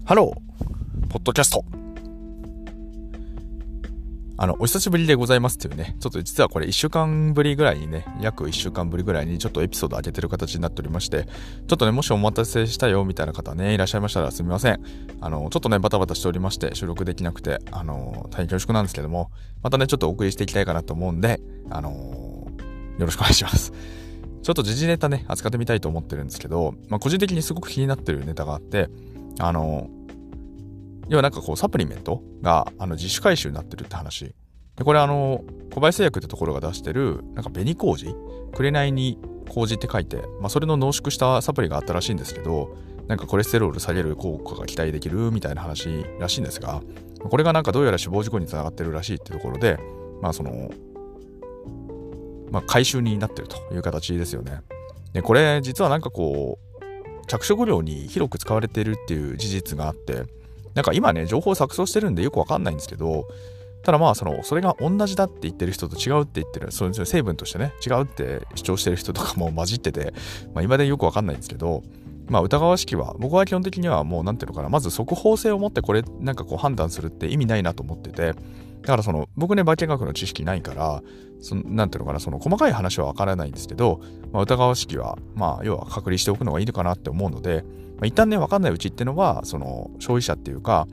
ハロー、ポッドキャスト。お久しぶりでございますっていうね、ちょっと実はこれ1週間ぶりぐらいにね、約1週間ぶりぐらいにちょっとエピソード上げてる形になっておりまして、ちょっとね、もしお待たせしたよみたいな方ね、いらっしゃいましたらすみません。ちょっとね、バタバタしておりまして、収録できなくて、大変恐縮なんですけども、またね、ちょっとお送りしていきたいかなと思うんで、よろしくお願いします。ちょっと時事ネタね、扱ってみたいと思ってるんですけど、個人的にすごく気になってるネタがあって、要はなんかこうサプリメントが自主回収になってるって話で、これ小林製薬ってところが出してるなんか紅麹、紅に麹って書いて、それの濃縮したサプリがあったらしいんですけど、なんかコレステロール下げる効果が期待できるみたいな話らしいんですが、これがなんかどうやら死亡事故につながってるらしいってところで、回収になってるという形ですよね。でこれ実はなんかこう着色料に広く使われているっていう事実があって、なんか今ね情報錯綜してるんでよくわかんないんですけど、ただそれが同じだって言ってる人と違うって言ってる、その成分としてね違うって主張してる人とかも混じってて、今でよくわかんないんですけど、疑わしきは僕は基本的にはもうなんていうのかな、まず速報性を持ってこれなんかこう判断するって意味ないなと思ってて、だから僕ね化学の知識ないから、なんていうのかな、その細かい話はわからないんですけど、疑わしきは要は隔離しておくのがいいのかなって思うので、一旦ねわかんないうちっていうのはその消費者っていうか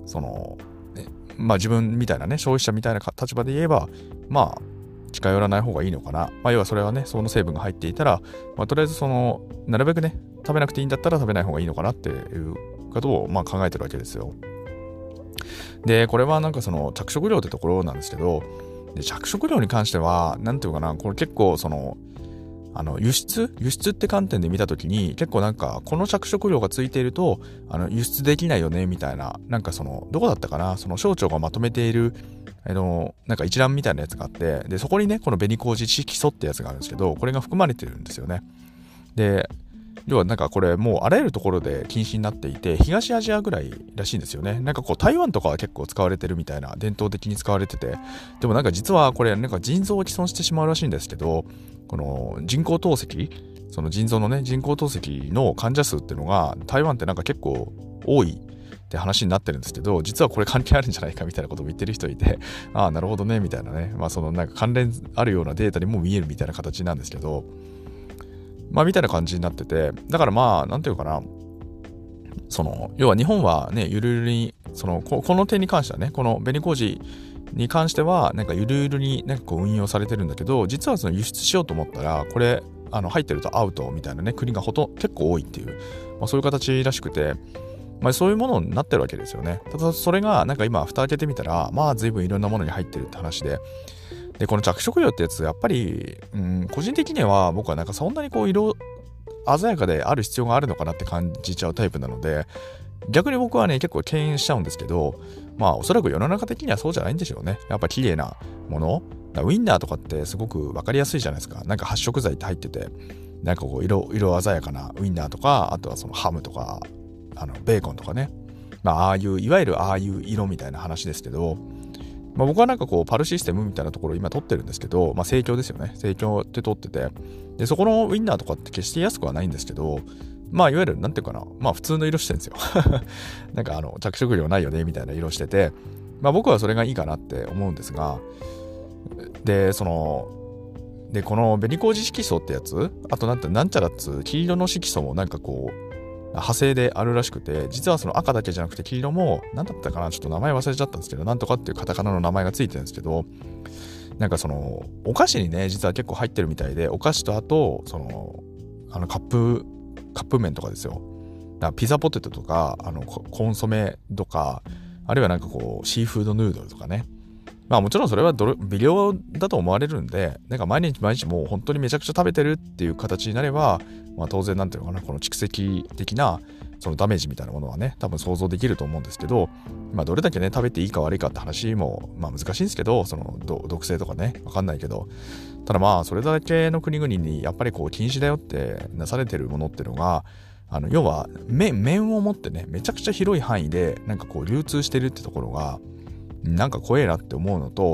自分みたいなね消費者みたいな立場で言えば近寄らない方がいいのかな。要はそれはねその成分が入っていたら、とりあえずなるべくね食べなくていいんだったら食べない方がいいのかなっていうことを考えてるわけですよ。でこれはなんかその着色料ってところなんですけど、で着色料に関してはなんていうかな、これ結構輸出って観点で見たときに結構なんかこの着色料がついていると輸出できないよねみたいな、なんかどこだったかな、その省庁がまとめているなんか一覧みたいなやつがあって、でそこにねこの紅麹色素ってやつがあるんですけど、これが含まれてるんですよね。で要はなんかこれもうあらゆるところで禁止になっていて、東アジアぐらいらしいんですよね。なんかこう台湾とかは結構使われてるみたいな、伝統的に使われてて、でもなんか実はこれなんか腎臓を毀損してしまうらしいんですけど、この人工透析、その腎臓のね人工透析の患者数っていうのが台湾ってなんか結構多いって話になってるんですけど、実はこれ関係あるんじゃないかみたいなことを言ってる人いて、ああなるほどねみたいなね、なんか関連あるようなデータにも見えるみたいな形なんですけど、みたいな感じになってて、だからなんていうかな、要は日本はねゆるゆるにこの点に関してはね、この紅麹に関してはなんかゆるゆるになんかこう運用されてるんだけど、実は輸出しようと思ったらこれ入ってるとアウトみたいなね国が結構多いっていう、そういう形らしくて、そういうものになってるわけですよね。ただそれがなんか今蓋開けてみたら随分いろんなものに入ってるって話で、この着色料ってやつやっぱり、個人的には僕はなんかそんなにこう色鮮やかである必要があるのかなって感じちゃうタイプなので、逆に僕はね結構敬遠しちゃうんですけど、おそらく世の中的にはそうじゃないんでしょうね。やっぱ綺麗なもの、ウインナーとかってすごく分かりやすいじゃないですか。なんか発色剤って入ってて、なんかこう色鮮やかなウインナーとか、あとはそのハムとかベーコンとかね、ああいういわゆるああいう色みたいな話ですけど、僕はなんかこうパルシステムみたいなところを今取ってるんですけど、生協ですよね。生協って取ってて、でそこのウインナーとかって決して安くはないんですけど、いわゆるなんていうかな、普通の色してるんですよ。なんか着色料ないよねみたいな色してて、僕はそれがいいかなって思うんですが、でこの紅麹色素ってやつ、あとなんちゃらっつ黄色の色素もなんかこう派生であるらしくて、実はその赤だけじゃなくて黄色も何だったかな、ちょっと名前忘れちゃったんですけど、なんとかっていうカタカナの名前がついてるんですけど、なんかお菓子にね実は結構入ってるみたいで、お菓子とあとカップ麺とかですよ。だからピザポテトとかコンソメとか、あるいはなんかこうシーフードヌードルとかね、もちろんそれは微量だと思われるんで、なんか毎日もう本当にめちゃくちゃ食べてるっていう形になれば、当然なんていうのかな、この蓄積的なそのダメージみたいなものはね多分想像できると思うんですけど、どれだけね食べていいか悪いかって話も難しいんですけど、その毒性とかね分かんないけど、ただそれだけの国々にやっぱりこう禁止だよってなされてるものっていうのが、要は面を持ってねめちゃくちゃ広い範囲でなんかこう流通してるってところがなんか怖えなって思うのと、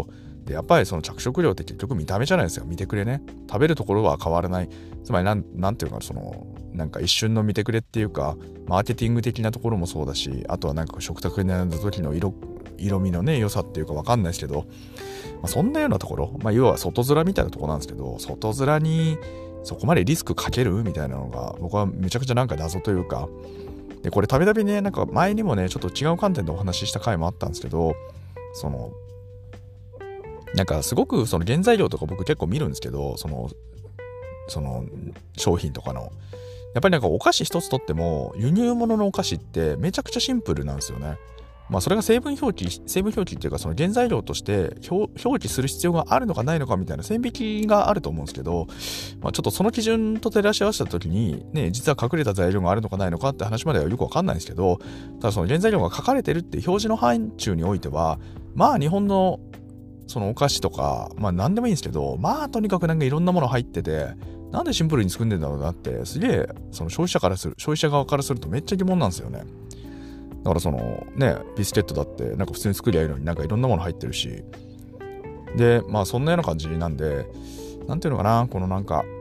でやっぱりその着色料って結局見た目じゃないですよ。見てくれね。食べるところは変わらない。つまりなんていうか、そのなんか一瞬の見てくれっていうか、マーケティング的なところもそうだし、あとはなんか食卓に並んだ時の色味のね良さっていうか分かんないですけど、そんなようなところ、要は外面みたいなところなんですけど、外面にそこまでリスクかけるみたいなのが僕はめちゃくちゃなんか謎というか、でこれたびたびね、なんか前にもねちょっと違う観点でお話しした回もあったんですけど、そのなんかすごくその原材料とか僕結構見るんですけど、その商品とかのやっぱりなんかお菓子一つとっても輸入物のお菓子ってめちゃくちゃシンプルなんですよね。それが成分表記っていうか、その原材料として表記する必要があるのかないのかみたいな線引きがあると思うんですけど、ちょっとその基準と照らし合わせた時にね、実は隠れた材料があるのかないのかって話まではよくわかんないんですけど、ただその原材料が書かれてるっていう表示の範疇においては、日本のそのお菓子とか何でもいいんですけど、とにかくなんかいろんなもの入ってて、なんでシンプルに作んでんだろうなってすげえその消費者側からするとめっちゃ疑問なんですよね。だからそのね、ビスケットだってなんか普通に作りゃいいのになんかいろんなもの入ってるし、でそんなような感じなんで、なんていうのかな、このなんか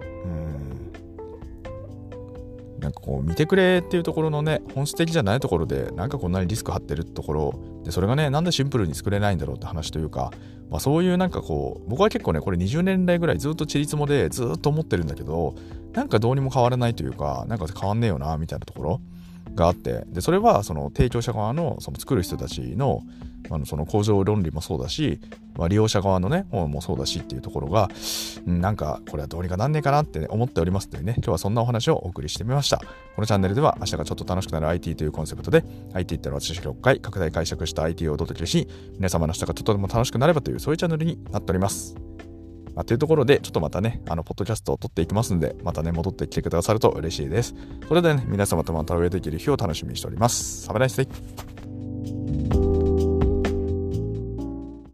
なんかこう見てくれっていうところのね、本質的じゃないところでなんかこんなにリスク張ってるところで、それがねなんでシンプルに作れないんだろうって話というか、そういうなんかこう僕は結構ねこれ20年来ぐらいずっとちりつもでずっと思ってるんだけど、なんかどうにも変わらないというか、なんか変わんねえよなみたいなところがあって、でそれはその提供者側のその作る人たちのその工場論理もそうだし、利用者側のね方もそうだしっていうところが、なんかこれはどうにかなんねえかなって、思っておりますというね、今日はそんなお話をお送りしてみました。このチャンネルでは明日がちょっと楽しくなる IT というコンセプトで IT ってのは知識を拡大解釈した IT をお届けし、皆様の明日がちょっとでも楽しくなればという、そういうチャンネルになっております。というところでちょっとまたねポッドキャストを撮っていきますので、またね戻ってきてくださると嬉しいです。それではね、皆様とまたお会いできる日を楽しみにしております。Have a nice day.